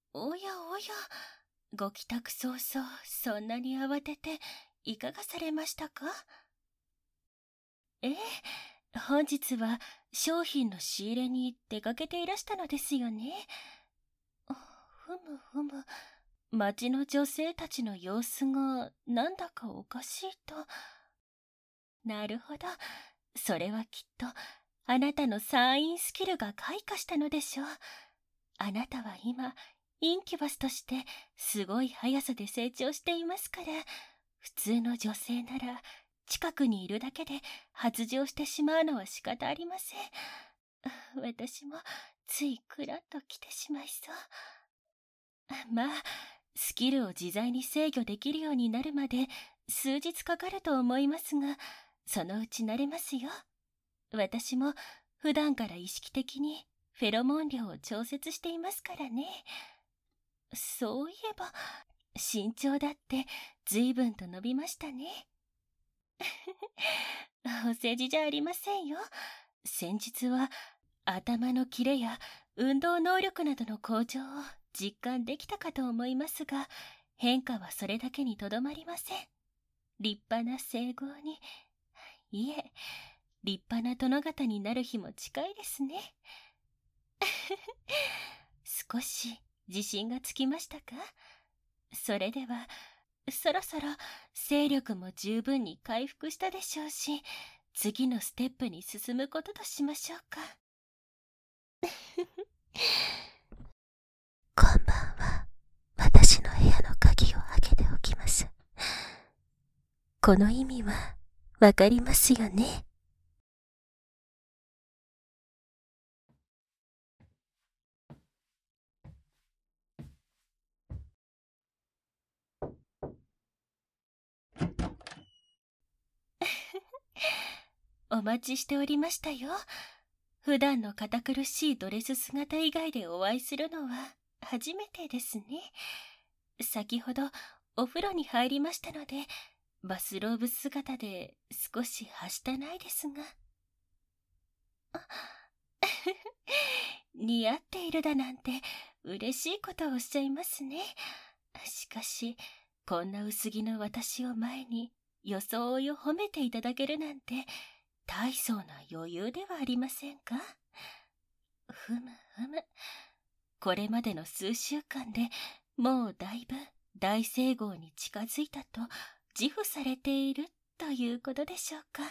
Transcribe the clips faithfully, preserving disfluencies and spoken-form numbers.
おやおや、ご帰宅早々、そんなに慌てて、いかがされましたか？ええ、本日は商品の仕入れに出かけていらしたのですよね。ふむふむ、町の女性たちの様子がなんだかおかしいと。なるほど、それはきっとあなたのサインスキルが開花したのでしょう。あなたは今インキュバスとしてすごい速さで成長していますから、普通の女性なら近くにいるだけで発情してしまうのは仕方ありません。私もついクラッと来てしまいそう。まあ、スキルを自在に制御できるようになるまで数日かかると思いますが、そのうち慣れますよ。私も普段から意識的にフェロモン量を調節していますからね。そういえば、身長だって随分と伸びましたね。お世辞じゃありませんよ。先日は頭のキレや運動能力などの向上を実感できたかと思いますが、変化はそれだけにとどまりません。立派な整合に、いえ、立派な殿方になる日も近いですね。少し自信がつきましたか？それでは、そろそろ勢力も十分に回復したでしょうし、次のステップに進むこととしましょうか。 こんばんは。私の部屋の鍵を開けておきます。この意味はわかりますよね。 お待ちしておりましたよ。普段の堅苦しいドレス姿以外でお会いするのは初めてですね。先ほどお風呂に入りましたので、バスローブ姿で少しはしたないですが。似合っているだなんて嬉しいことをおっしゃいますね。しかし、こんな薄着の私を前に装いを褒めていただけるなんて大層な余裕ではありませんか？ふむふむ。これまでの数週間でもうだいぶ大整合に近づいたと自負されているということでしょうか。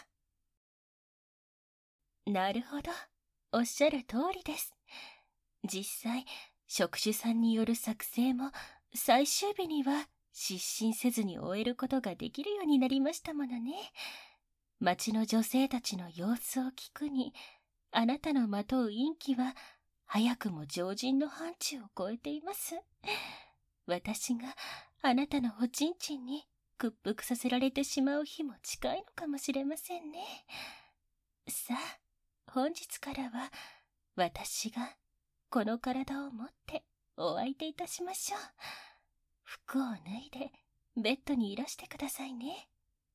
なるほど、おっしゃる通りです。実際、職種さんによる作成も最終日には失神せずに終えることができるようになりましたものね。町の女性たちの様子を聞くに、あなたのまとう陰気は早くも常人の範疇を超えています。私があなたのおちんちんに屈服させられてしまう日も近いのかもしれませんね。さあ、本日からは私がこの体を持ってお相手いたしましょう。服を脱いでベッドにいらしてくださいね。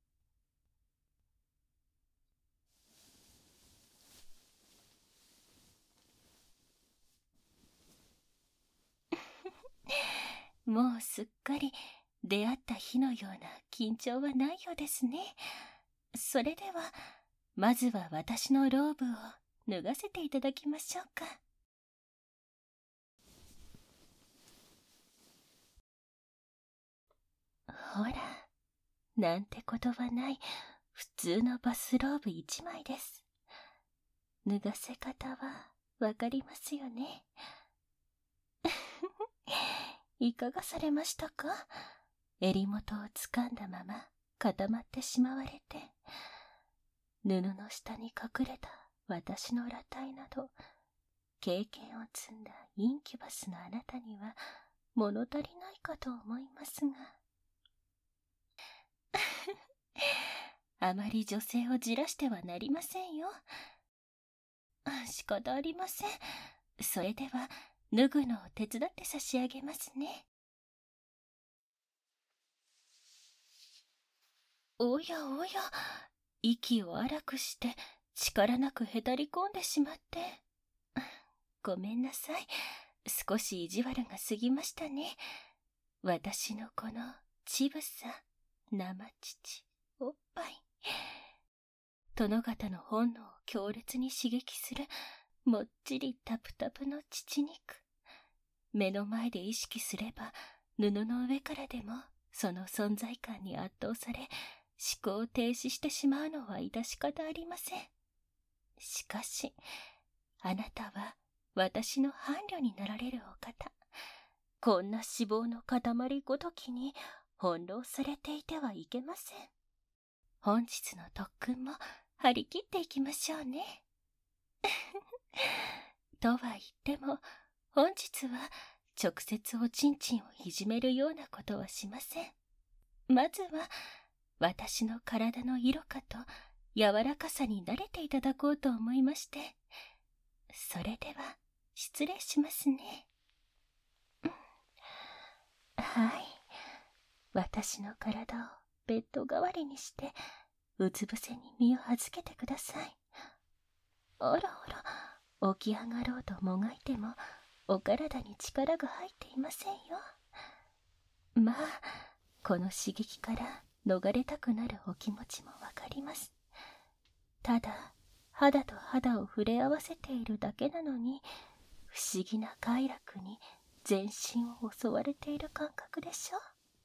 もうすっかり出会った日のような緊張はないようですね。それでは、まずは私のローブを脱がせていただきましょうか。ほら、なんてことはない普通のバスローブ一枚です。脱がせ方はわかりますよね。いかがされましたか？襟元を掴んだまま固まってしまわれて、布の下に隠れた私の裸体など、経験を積んだインキュバスのあなたには物足りないかと思いますが。あまり女性をじらしてはなりませんよ。仕方ありません。それでは脱ぐのを手伝って差し上げますね。おやおや、息を荒くして力なくへたり込んでしまって。ごめんなさい。 少し意地悪が過ぎましたね。私のこの乳房、生乳、おっぱい。殿方の本能を強烈に刺激するもっちりタプタプの乳肉。目の前で意識すれば布の上からでもその存在感に圧倒され思考を停止してしまうのは致し方ありません。しかしあなたは私の伴侶になられるお方。こんな脂肪の塊ごときに翻弄されていてはいけません。本日の特訓も張り切っていきましょうね。とは言っても本日は直接おちんちんをいじめるようなことはしません。まずは私の体の色香と柔らかさに慣れていただこうと思いまして。それでは失礼しますね。はい、私の体をベッド代わりにしてうつ伏せに身を預けてください。あらあら、起き上がろうともがいてもお体に力が入っていませんよ。まあこの刺激から逃れたくなるお気持ちもわかります。ただ肌と肌を触れ合わせているだけなのに不思議な快楽に全身を襲われている感覚でしょ。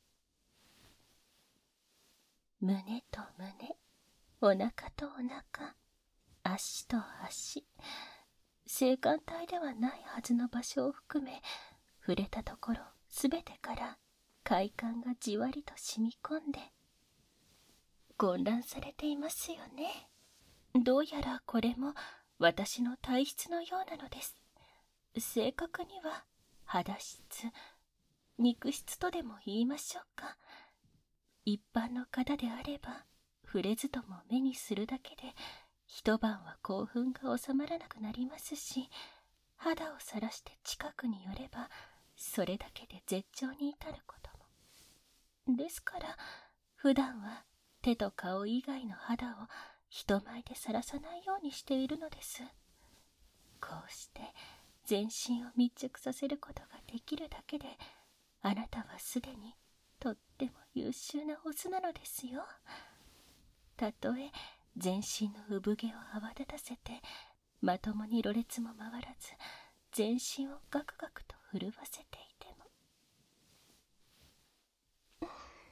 胸と胸、お腹とお腹、足と足、性感帯ではないはずの場所を含め触れたところすべてから快感がじわりと染み込んで混乱されていますよね。どうやらこれも私の体質のようなのです。正確には肌質、肉質とでも言いましょうか。一般の方であれば触れずとも目にするだけで一晩は興奮が収まらなくなりますし、肌をさらして近くに寄ればそれだけで絶頂に至ることも。ですから普段は手と顔以外の肌を人前でさらさないようにしているのです。こうして全身を密着させることができるだけであなたはすでにとっても優秀なオスなのですよ。たとえ全身の産毛を泡立たせてまともにろれつも回らず全身をガクガクと震わせていても。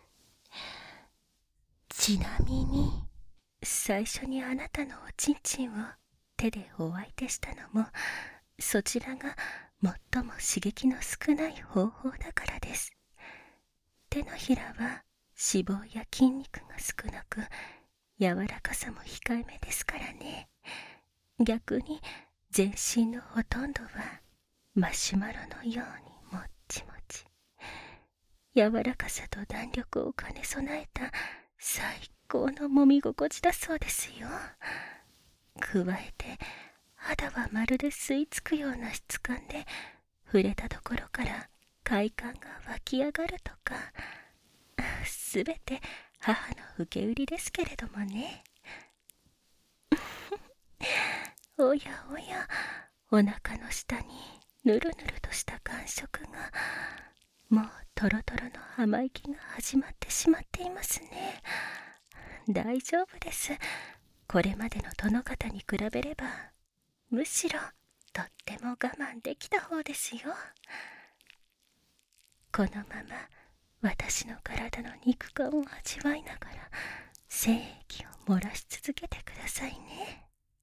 ちなみに最初にあなたのおちんちんを手でお相手したのもそちらが最も刺激の少ない方法だからです。手のひらは脂肪や筋肉が少なく柔らかさも控えめですからね。逆に全身のほとんどはマシュマロのようにもっちもち。柔らかさと弾力を兼ね備えた最高の揉み心地だそうですよ。加えて肌はまるで吸い付くような質感で触れたところから快感が湧き上がるとか、すべて母の受け売りですけれどもね。おやおや、お腹の下にぬるぬるとした感触が、もうトロトロの浜息が始まってしまっていますね。大丈夫です。これまでの殿方に比べればむしろとっても我慢できた方ですよ。このまま私の体の肉感を味わいながら精液を漏らし続けてくださいね。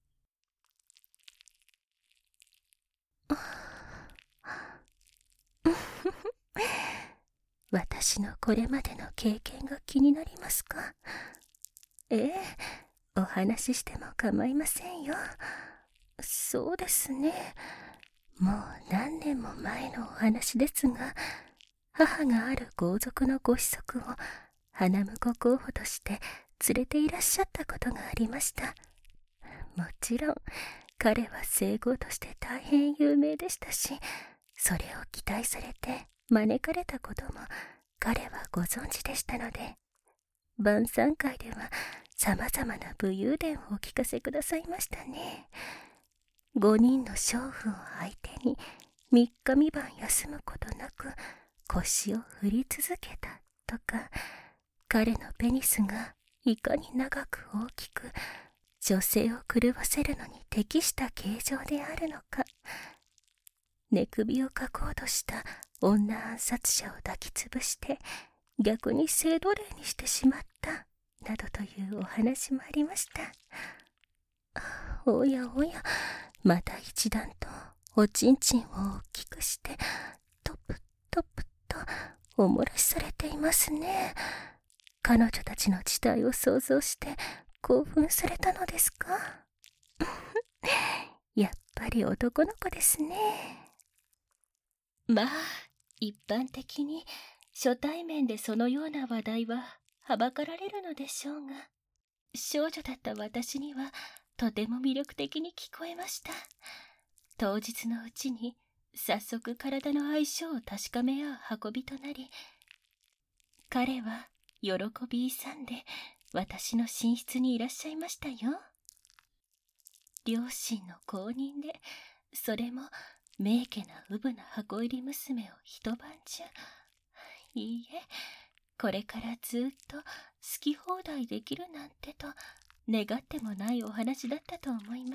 私のこれまでの経験が気になりますか？ええ、お話ししても構いませんよ。そうですね。もう何年も前のお話ですが、母がある豪族のご子息を花婿候補として連れていらっしゃったことがありました。もちろん彼は聖豪として大変有名でしたし、それを期待されて招かれたことも彼はご存知でしたので、晩餐会ではさまざまな武勇伝をお聞かせくださいましたね。五人の娼婦を相手に三日三晩休むことなく腰を振り続けたとか、彼のペニスがいかに長く大きく女性を狂わせるのに適した形状であるのか、寝首をかこうとした女暗殺者を抱きつぶして逆に性奴隷にしてしまったなどというお話もありました。おやおや、また一段とおちんちんを大きくしてトプトプとお漏らしされていますね。彼女たちの事態を想像して興奮されたのですか？やっぱり男の子ですね。 まあ、一般的に初対面でそのような話題ははばかられるのでしょうが、少女だった私にはとても魅力的に聞こえました。当日のうちに早速体の相性を確かめ合う運びとなり、彼は喜び勇んで私の寝室にいらっしゃいましたよ。両親の公認で、それも名家なうぶな箱入り娘を一晩中。いいえ、これからずっと好き放題できるなんてと願ってもないお話だったと思います。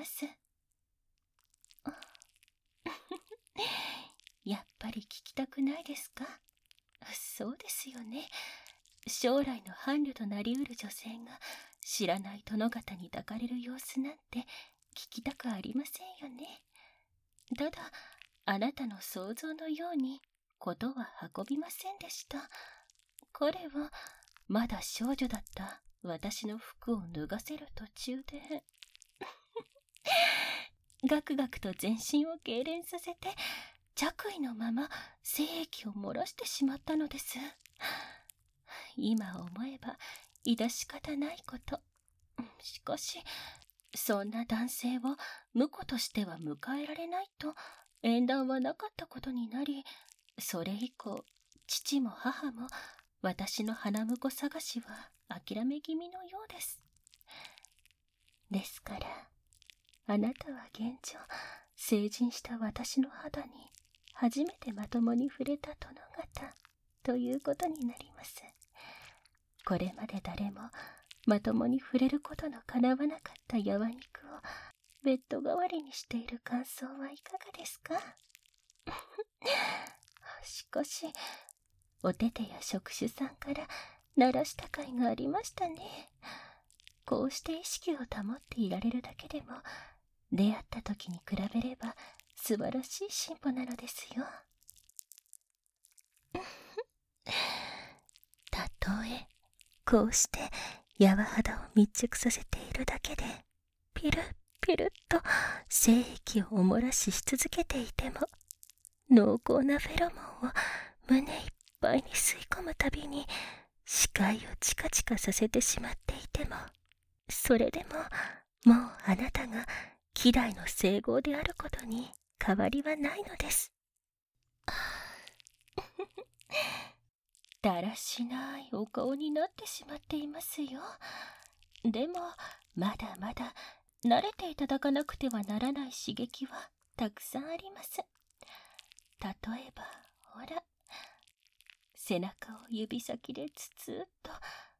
やっぱり聞きたくないですか？そうですよね。将来の伴侶となりうる女性が知らない殿方に抱かれる様子なんて聞きたくありませんよね。ただ、あなたの想像のようにことは運びませんでした。彼はまだ少女だった私の服を脱がせる途中でガクガクと全身を痙攣させて着衣のまま精液を漏らしてしまったのです。今思えば致し方ないこと。しかしそんな男性を婿としては迎えられないと縁談はなかったことになり、それ以降父も母も私の花婿探しは諦め気味のようです。ですからあなたは現状、成人した私の肌に初めてまともに触れた殿方ということになります。これまで誰もまともに触れることのかなわなかった柔肉をベッド代わりにしている感想はいかがですか？しかし、お手手や触手さんから鳴らした甲斐がありましたね。こうして意識を保っていられるだけでも、出会った時に比べれば素晴らしい進歩なのですよ。 たとえこうして柔肌を密着させているだけでピルッピルッと精液をお漏らしし続けていても、濃厚なフェロモンを胸いっぱいに吸い込むたびに視界をチカチカさせてしまっていても、それでももうあなたが希代の聖号であることに変わりはないのです。 だらしないお顔になってしまっていますよ。でもまだまだ慣れていただかなくてはならない刺激はたくさんあります。例えばほら、背中を指先でつつっと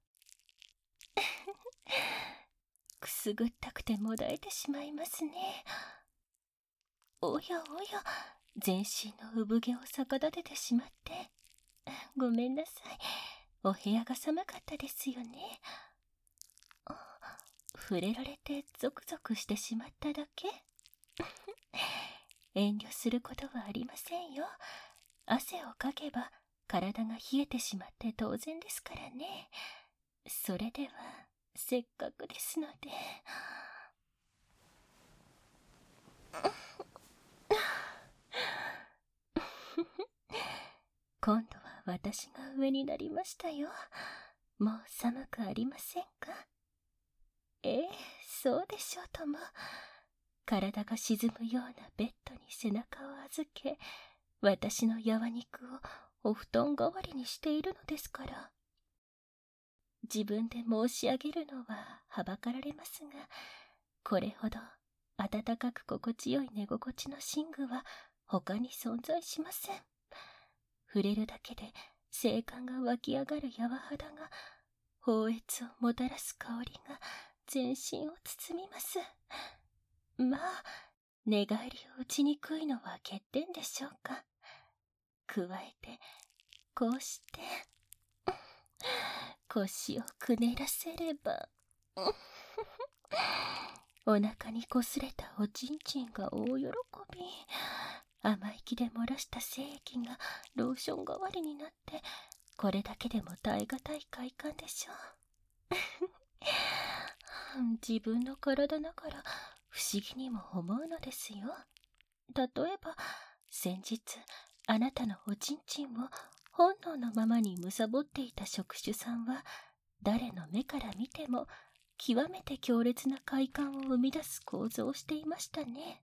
くすぐったくてもだえてしまいますね。おやおや、全身の産毛を逆立ててしまってごめんなさい。お部屋が寒かったですよね。触れられてゾクゾクしてしまっただけ。遠慮することはありませんよ。汗をかけば体が冷えてしまって当然ですからね。それではせっかくですので。今度は私が上になりましたよ。もう寒くありませんか？ええ、そうでしょうとも。体が沈むようなベッドに背中を預け、私の柔肉をお布団代わりにしているのですから。自分で申し上げるのははばかられますが、これほど暖かく心地よい寝心地の寝具は他に存在しません。触れるだけで精感が湧き上がる柔肌が、放越をもたらす香りが全身を包みます。まあ、寝返りを打ちにくいのは欠点でしょうか。加えて、こうして、腰をくねらせれば、お腹にこすれたおちんちんが大喜び。甘い気で漏らした精液がローション代わりになって、これだけでも耐え難い快感でしょう。自分の体ながら不思議にも思うのですよ。例えば、先日、あなたのおちんちんを本能のままに貪っていた職種さんは、誰の目から見ても極めて強烈な快感を生み出す構造をしていましたね。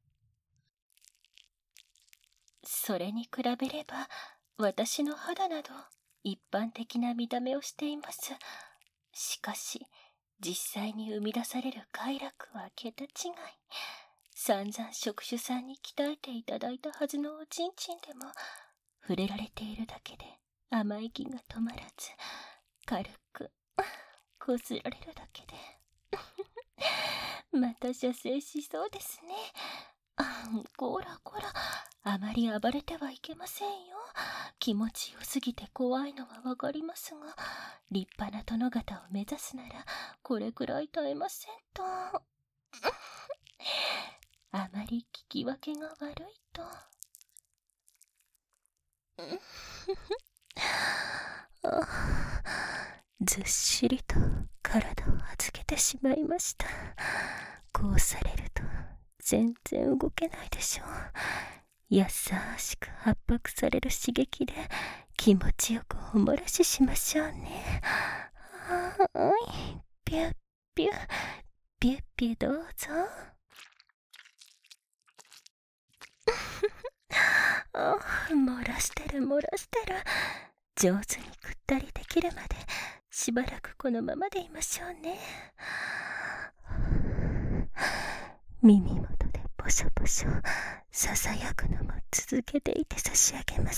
それに比べれば、私の肌など一般的な見た目をしています。しかし、実際に生み出される快楽は桁違い。散々職種さんに鍛えていただいたはずのおちんちんでも、触れられているだけで甘い気が止まらず、軽くこすられるだけでまた射精しそうですね。あ、こらこら、あまり暴れてはいけませんよ。気持ちよすぎて怖いのはわかりますが、立派な殿方を目指すならこれくらい耐えませんと。あまり聞き分けが悪いと。 ずっしりと体を預けてしまいました。こうされると全然動けないでしょう。優しく圧迫される刺激で気持ちよくおもらししましょうね。はい、ピュッピュッピュッピュどうぞ。あ、漏らしてる漏らしてる。上手にくったりできるまでしばらくこのままでいましょうね。耳元でポショポショささやくのも続けていて差し上げます。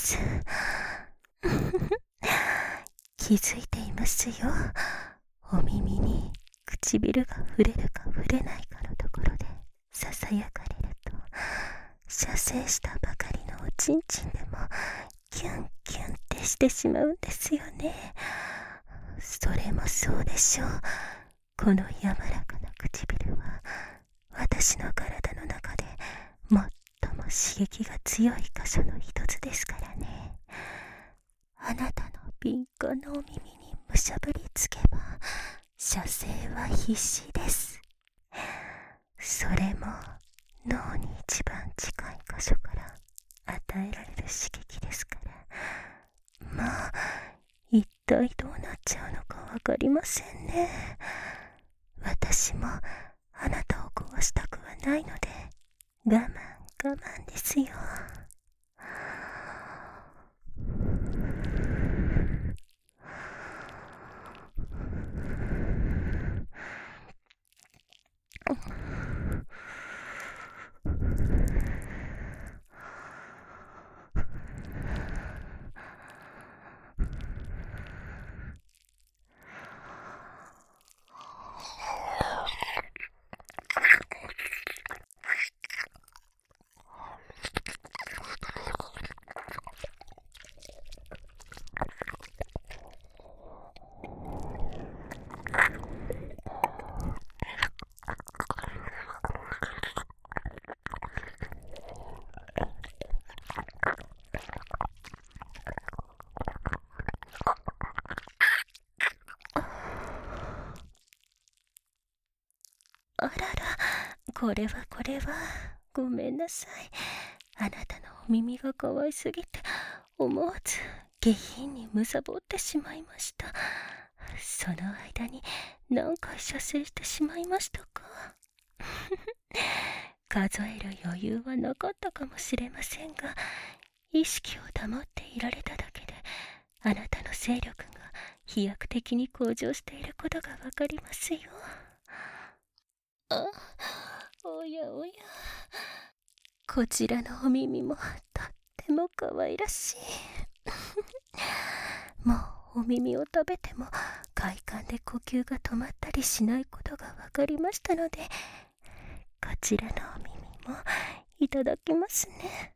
気づいていますよ。お耳に唇が触れるか触れないかのところでささやかれると、射精したばかりのおちんちんでもキュンキュンってしてしまうんですよね。それもそうでしょう。この柔らかな唇は私の体の中で最も刺激が強い箇所の一つですからね。あなたの敏感なお耳にむしゃぶりつけば射精は必至です。それも脳に一番近い箇所から与えられる刺激ですから、まあ一体どうなっちゃうのかわかりませんね。私もあなたを壊したくはないので我慢我慢ですよ。あらら、これはこれはごめんなさい。あなたのお耳が可愛すぎて思わず下品にむさぼってしまいました。その間に何回射精してしまいましたか。数える余裕はなかったかもしれませんが、意識を保っていられただけであなたの勢力が飛躍的に向上していることがわかりますよ。あ、おやおや、こちらのお耳も大も可愛らしい。もうお耳を食べても快感で呼吸が止まったりしないことが分かりましたので、こちらのお耳もいただきますね。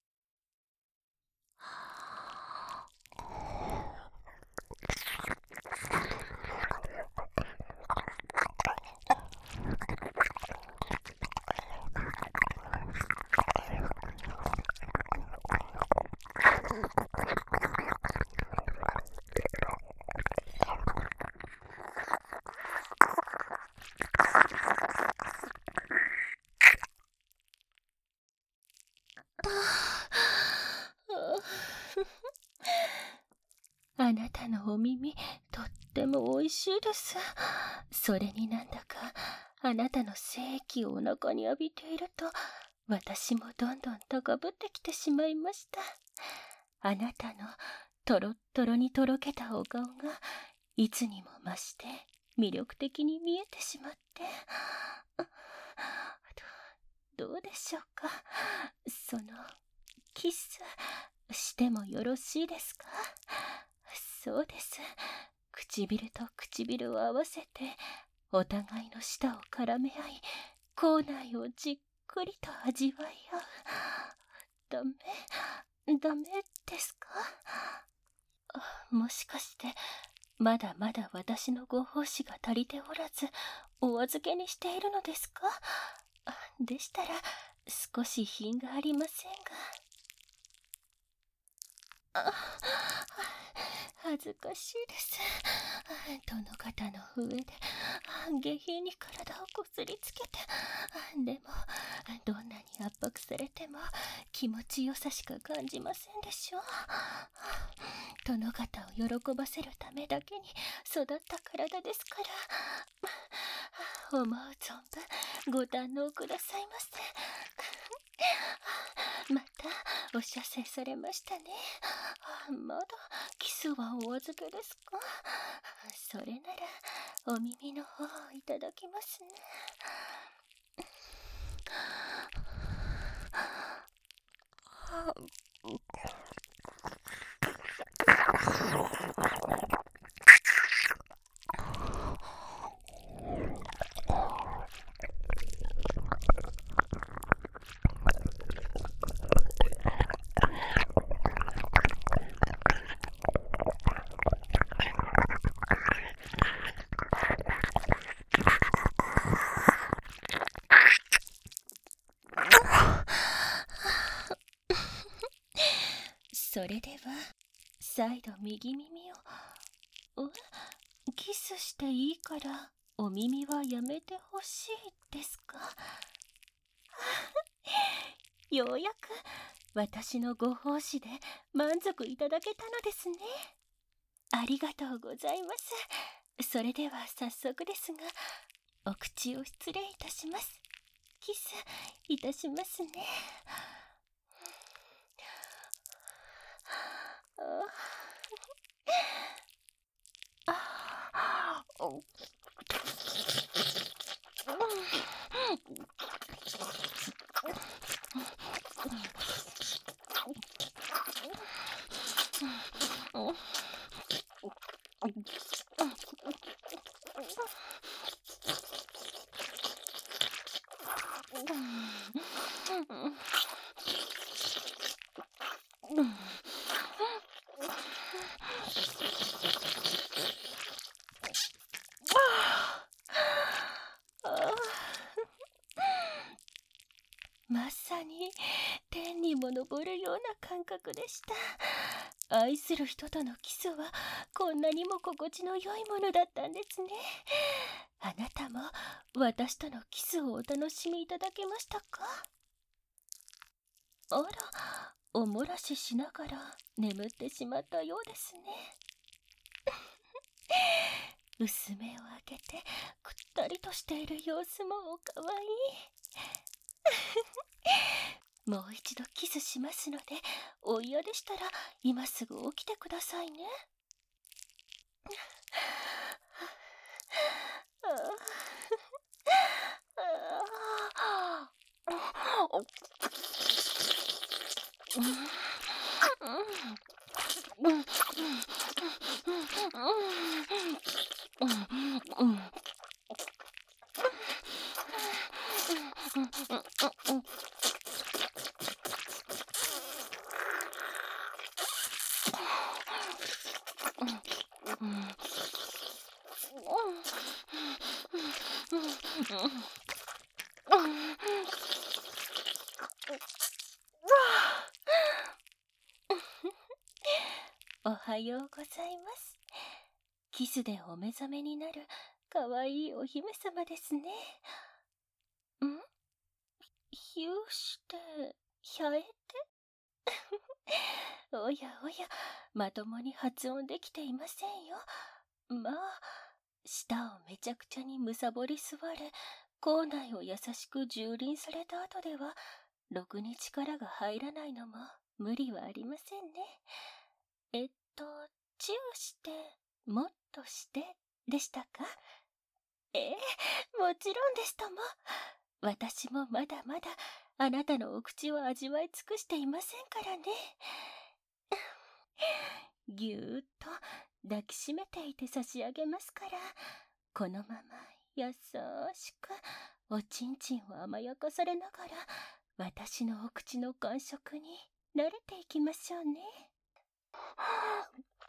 あなたのお耳、とってもおいしいです。それになんだか、あなたの精液をお腹に浴びていると、私もどんどん高ぶってきてしまいました。あなたのとろっとろにとろけたお顔が、いつにも増して魅力的に見えてしまって、ど、どうでしょうか。その、キス、してもよろしいですか。そうです。唇と唇を合わせて、お互いの舌を絡め合い、口内をじっくりと味わい合う。ダメ、ダメですか。もしかして、まだまだ私のご奉仕が足りておらず、お預けにしているのですか。でしたら、少し品がありませんが。あ、恥ずかしいです。殿方の上で下品に体をこすりつけて、でもどんなに圧迫されても気持ちよさしか感じませんでしょう。殿方を喜ばせるためだけに育った体ですから、思う存分ご堪能くださいませ。またお射精されましたね。まだキスはお預けですか。それならお耳の方をいただきますね。それでは再度右耳を。え、キスしていいからお耳はやめてほしいですか。ようやく私のご奉仕で満足いただけたのですね。ありがとうございます。それでは早速ですが、お口を失礼いたします。キスいたしますね。ああ、まさに天にも昇るような感覚でした。愛する人とのキスはこんなにも心地の良いものだったんですね。あなたも私とのキスをお楽しみいただけましたか。あら、おもらししながら眠ってしまったようですね。薄目を開けてくったりとしている様子もおかわいい。もう一度キスしますので、お嫌でしたら今すぐ起きてくださいね。 おはようございます。キスでお目覚めになるかわいいお姫様ですね。ん？ひゅーして、ひゃえておやおや、まともに発音できていませんよ。まあ、舌をめちゃくちゃにむさぼり吸われ、口内を優しく蹂躙された後では、ろくに力が入らないのも無理はありませんね。えっと、チューして、もっとして、でしたか？ええ、もちろんですとも。私もまだまだあなたのお口を味わい尽くしていませんからね。ぎゅーっと抱きしめていて差し上げますから、このまま優しくおちんちんを甘やかされながら、私のお口の感触に慣れていきましょうね。